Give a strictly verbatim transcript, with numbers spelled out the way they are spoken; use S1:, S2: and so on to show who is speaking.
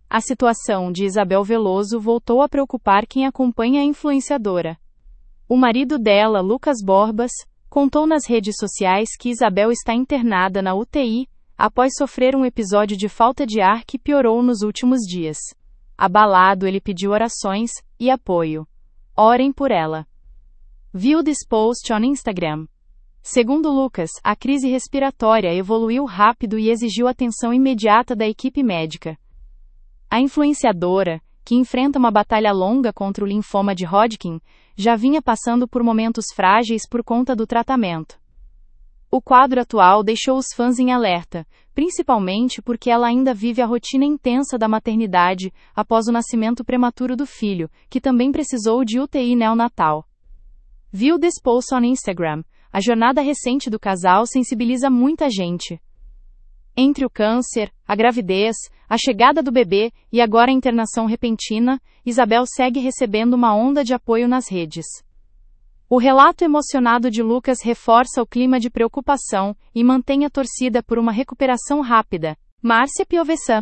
S1: A situação de Isabel Veloso voltou a preocupar quem acompanha a influenciadora. O marido dela, Lucas Borbas, contou nas redes sociais que Isabel está internada na U T I, após sofrer um episódio de falta de ar que piorou nos últimos dias. Abalado, ele pediu orações e apoio. Orem por ela. Viu this post on Instagram. Segundo Lucas, a crise respiratória evoluiu rápido e exigiu atenção imediata da equipe médica. A influenciadora, que enfrenta uma batalha longa contra o linfoma de Hodgkin, já vinha passando por momentos frágeis por conta do tratamento. O quadro atual deixou os fãs em alerta, principalmente porque ela ainda vive a rotina intensa da maternidade após o nascimento prematuro do filho, que também precisou de U T I neonatal. Viu this post on Instagram. A jornada recente do casal sensibiliza muita gente. Entre o câncer, a gravidez, a chegada do bebê e agora a internação repentina, Isabel segue recebendo uma onda de apoio nas redes. O relato emocionado de Lucas reforça o clima de preocupação e mantém a torcida por uma recuperação rápida. Márcia Piovesan.